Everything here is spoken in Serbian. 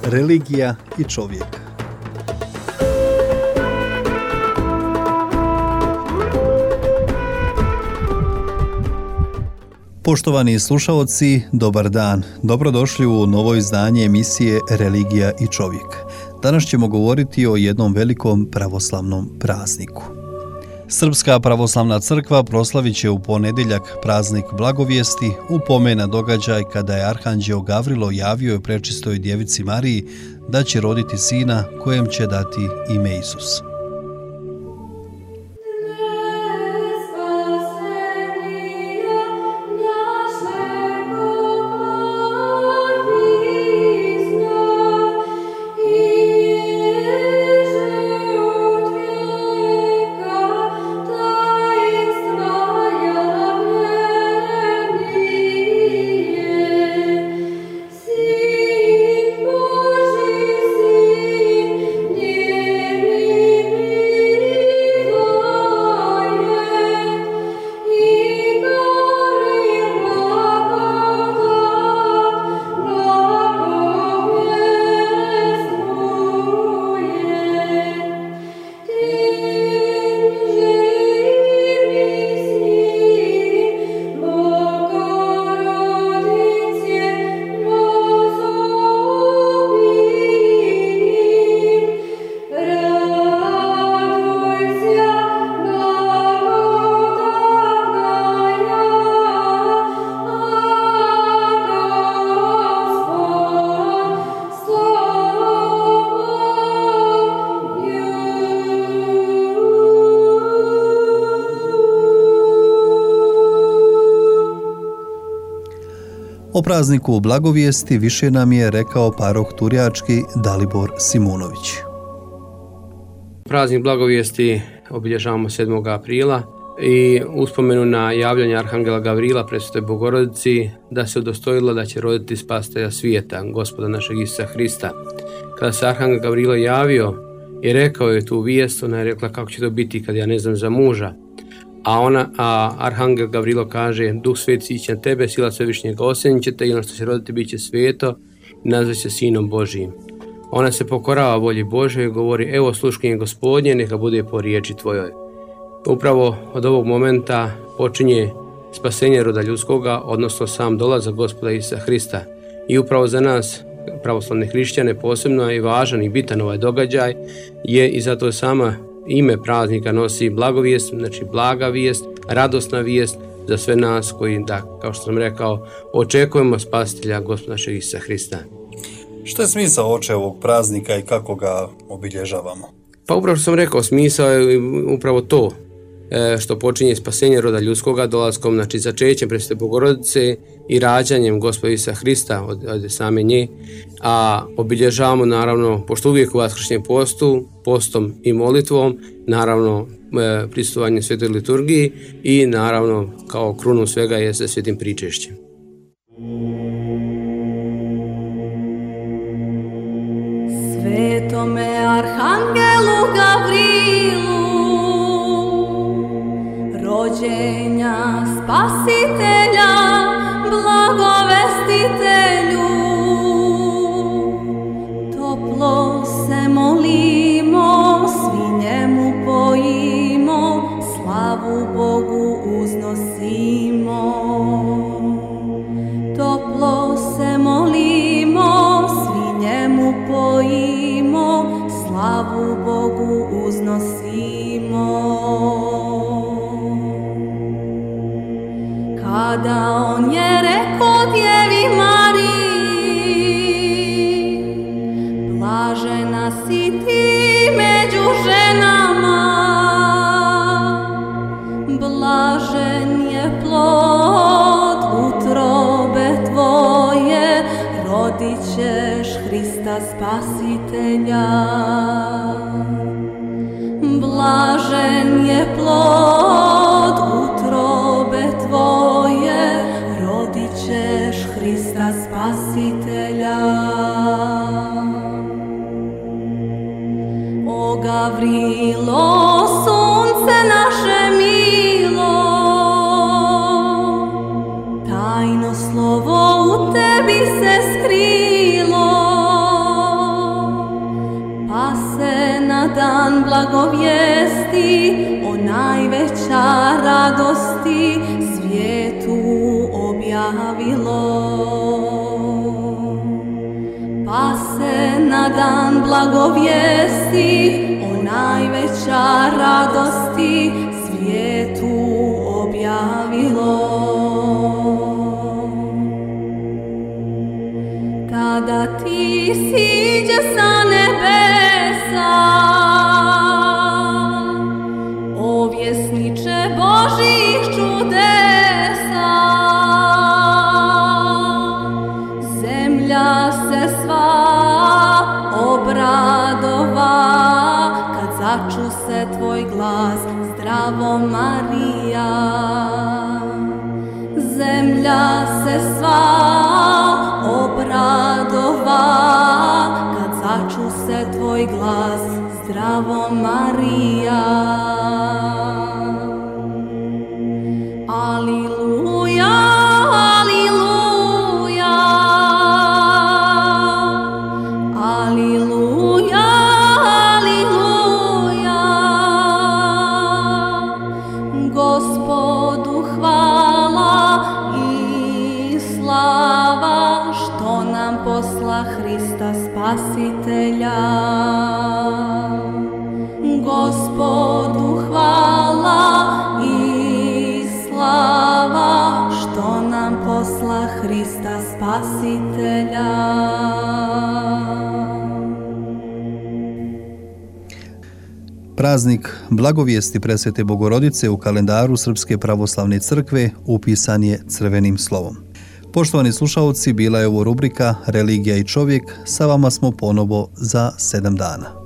Religija i čovjek. Poštovani slušaoci, dobar dan. Dobrodošli u novo izdanje emisije Religija i čovjek. Danas ćemo govoriti o jednom velikom pravoslavnom prazniku. Srpska pravoslavna crkva proslavit će u ponedjeljak praznik Blagovijesti u pomen na događaj kada je arhanđeo Gavrilo javio prečistoj djevici Mariji da će roditi sina kojem će dati ime Isus. O prazniku Blagovijesti više nam je rekao paroh Turjački Dalibor Simunović. Praznik Blagovijesti obilježavamo 7. aprila i uspomenu na javljanje arhangela Gavrila Presvetoj Bogorodici da se udostojila da će roditi spasitelja svijeta, Gospoda našeg Isusa Hrista. Kada se arhangel Gavrilo javio i rekao je tu vijest, ona je rekla kako će to biti kad ja ne znam za muža. A arhangel Gavrilo kaže: Duh Sveti ići na tebe, sila Svevišnjega osjenit će te i ono što će roditi bit će sveto i nazvat će Sinom Božijim. Ona se pokorava volji Božoj i govori: evo sluškinje Gospodnje, neka bude po riječi tvojoj. Upravo od ovog momenta počinje spasenje roda ljudskoga, odnosno sam dolazak Gospoda Isusa Hrista. I upravo za nas, pravoslavne hrišćane, posebno je važan i bitan ovaj događaj, je i zato sama ime praznika nosi blagovijest, znači blaga vijest, radosna vijest za sve nas koji, da, kao što sam rekao, očekujemo spasitelja Gospoda našeg Isusa Hrista. Što je smisao oče ovog praznika i kako ga obilježavamo? Pa upravo što sam rekao, smisao je upravo to što počinje spasenje roda ljudskoga dolaskom, znači začećem Presvete Bogorodice i rađanjem Gospoda Isusa Hrista od same nje, a obilježavamo naravno, pošto uvijek u vaskršnjem postu, postom i molitvom, naravno prisustvovanjem svetoj liturgiji i naravno kao krunu svega je sa svetim pričešćem. Svetome arhangelu Gavrilu, rođenja spasitelja, blagovestitelju, toplo se molimo, svi njemu pojimo, slavu Bogu uznosimo. Toplo se molimo, svi njemu pojimo, slavu Bogu uznosimo. Kada on je rekao djevi Mariji, blažena si ti među ženama, blažen je plod utrobe tvoje, rodit ćeš Hrista Spasitelja. Blažen je plod utrobe tvoje, rodit ćeš Hrista Spasitelja. O Gavrilo, sunce naše milo, tajno slovo u tebi se skrilo. radosti svijetu objavilo. Pa se na dan blagovijesti o najveća radosti svijetu objavilo. Kada ti siđe sa nebesa, o vjesniče Božih čudesa, zemlja se sva obradova, kad začu se tvoj glas, zdravo Marija. Zemlja se sva obradova, kad začu se tvoj glas, zdravo Marija. Aliluja, aliluja, aliluja, aliluja. Gospodu hvala i slava, što nam posla Hrista Spasitelja. Gospodu hvala i slava, što nam posla Hrista Spasitelja. Praznik blagovijesti Presvete Bogorodice u kalendaru Srpske pravoslavne crkve upisan je crvenim slovom. Poštovani slušalci, bila je ovo rubrika Religija i čovjek. Sa vama smo ponovo za 7 dana.